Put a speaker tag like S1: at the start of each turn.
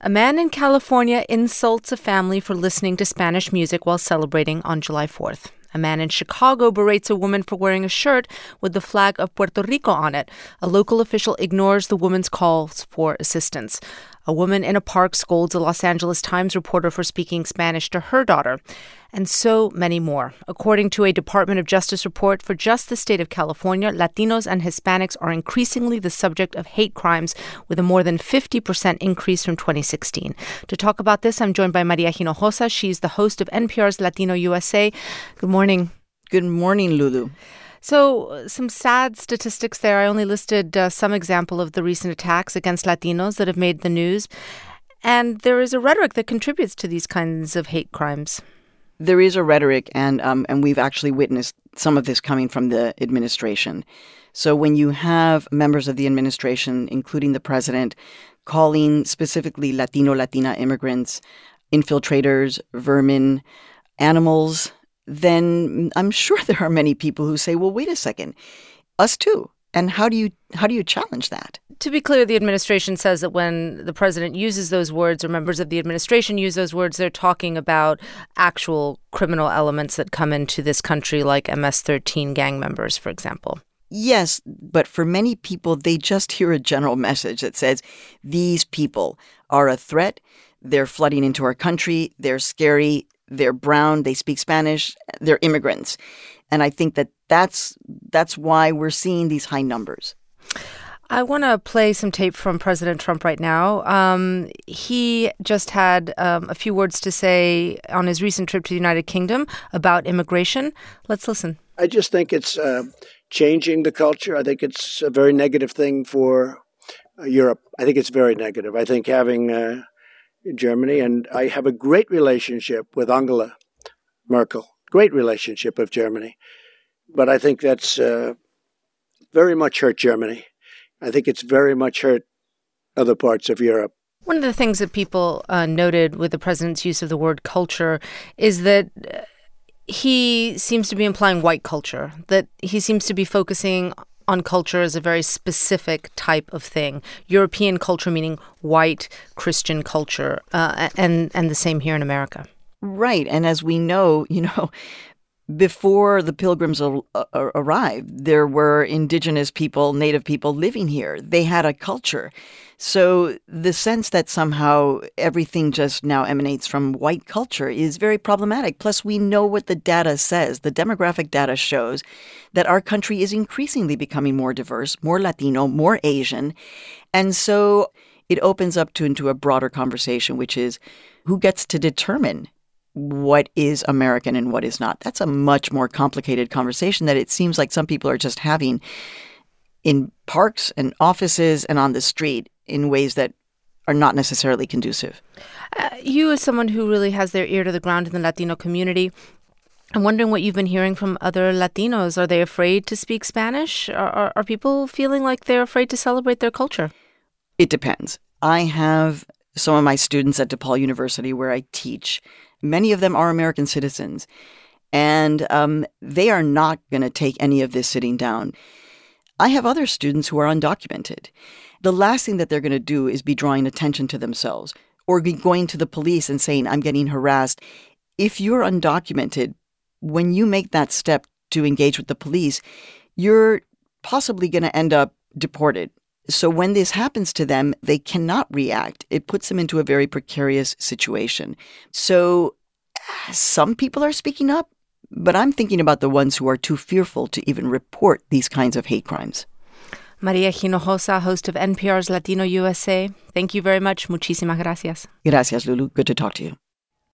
S1: A man in California insults a family for listening to Spanish music while celebrating on July 4th. A man in Chicago berates a woman for wearing a shirt with the flag of Puerto Rico on it. A local official ignores the woman's calls for assistance. A woman in a park scolds a Los Angeles Times reporter for speaking Spanish to her daughter. And so many more. According to a Department of Justice report for just the state of California, Latinos and Hispanics are increasingly the subject of hate crimes, with a more than 50% increase from 2016. To talk about this, I'm joined by Maria Hinojosa. She's the host of NPR's Latino USA. Good morning.
S2: Good morning, Lulu.
S1: So some sad statistics there. I only listed some example of the recent attacks against Latinos that have made the news. And there is a rhetoric that contributes to these kinds of hate crimes.
S2: There is a rhetoric, and we've actually witnessed some of this coming from the administration. So when you have members of the administration, including the president, calling specifically Latino, Latina immigrants infiltrators, vermin, animals, then I'm sure there are many people who say, well, wait a second, us too. And how do you challenge that?
S1: To be clear, the administration says that when the president uses those words or members of the administration use those words, they're talking about actual criminal elements that come into this country, like MS-13 gang members, for example.
S2: Yes, but for many people, they just hear a general message that says, these people are a threat, they're flooding into our country, they're scary, they're brown, they speak Spanish, they're immigrants. And I think that's why we're seeing these high numbers.
S1: I want to play some tape from President Trump right now. He just had a few words to say on his recent trip to the United Kingdom about immigration. Let's listen.
S3: I just think it's changing the culture. I think it's a very negative thing for Europe. I think it's very negative. I think having Germany, and I have a great relationship with Angela Merkel, great relationship of Germany. But I think that's very much hurt Germany. I think it's very much hurt other parts of Europe.
S1: One of the things that people noted with the president's use of the word culture is that he seems to be implying white culture, that he seems to be focusing on culture as a very specific type of thing. European culture meaning white Christian culture, and the same here in America.
S2: Right. And as we know, before the Pilgrims arrived, there were indigenous people, native people living here. They had a culture. So the sense that somehow everything just now emanates from white culture is very problematic. Plus, we know what the data says. The demographic data shows that our country is increasingly becoming more diverse, more Latino, more Asian. And so it opens up into a broader conversation, which is who gets to determine what is American and what is not. That's a much more complicated conversation that it seems like some people are just having in parks and offices and on the street in ways that are not necessarily conducive.
S1: You, as someone who really has their ear to the ground in the Latino community, I'm wondering what you've been hearing from other Latinos. Are they afraid to speak Spanish? Are people feeling like they're afraid to celebrate their culture?
S2: It depends. I have some of my students at DePaul University where I teach. Many of them are American citizens, and they are not going to take any of this sitting down. I have other students who are undocumented. The last thing that they're going to do is be drawing attention to themselves or be going to the police and saying, I'm getting harassed. If you're undocumented, when you make that step to engage with the police, you're possibly going to end up deported. So when this happens to them, they cannot react. It puts them into a very precarious situation. So some people are speaking up, but I'm thinking about the ones who are too fearful to even report these kinds of hate crimes.
S1: Maria Hinojosa, host of NPR's Latino USA. Thank you very much. Muchísimas gracias.
S2: Gracias, Lulu. Good to talk to you.